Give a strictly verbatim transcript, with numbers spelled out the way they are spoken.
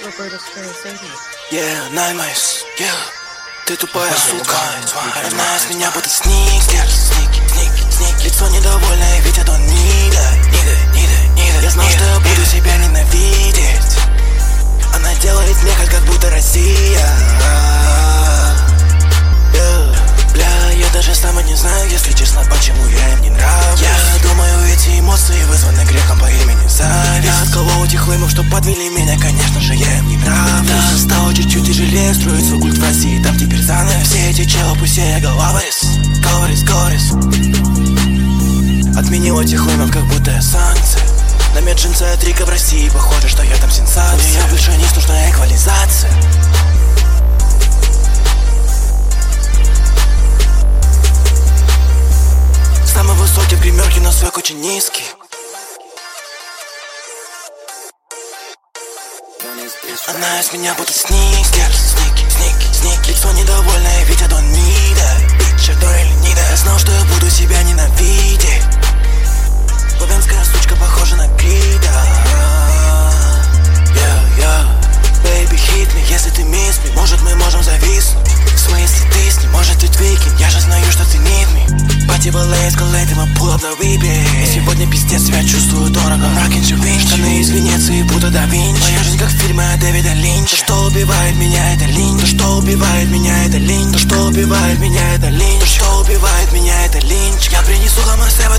Yeah, Nightmares, yeah. Ты тупая сука, она из меня будто сникер. Лицо недовольное, ведь это нида, нида, нида, нида. Я знал, что я буду себя ненавидеть. Она делает мне как будто Россия. Бля, я даже сама не знаю, если честно, почему я им не нравлюсь. Я думаю, эти эмоции вызваны грехом по имени зависть. Я отколол этих лымов, что подвели меня, конечно же, я им не нравлюсь. Да, стало чуть-чуть тяжелее строить свой культ в России, там теперь занавес. Все эти челы, пусть я говорис, говорис, говорис. Отменил этих лымов, как будто я санкции. На меджинце от Рика в России, похоже, что я там сенсация. Я большинист, нужна эквализация. Самый высокий в гримерке, но свек очень низкий. Она из меня будто сникер. Сники, сники, сники. Лицо недовольное, ведь я don't need it. Bitch, I don't really need it. Я знал, что я буду себя ненавидеть. Лубянская сучка похожа на Крида. Yeah, yeah. Baby, hit me, если ты miss me. Может, мы можем зависнуть. В смысле ты с ним, может ты твикин. Я же знаю, что ты need me. Пати балет, эскалейт, и мы pull up the repeat. И сегодня пиздец, себя чувствую дорого. Ракин Винчи. Штаны из Венеции, будто да Винчи. Моя жизнь как в фильме от Дэвида Линча. То, что убивает меня, это Линч. То, что убивает меня, это Линч. То, что убивает меня, это Линч. То, что убивает меня, это Линч. Я принесу вам на себя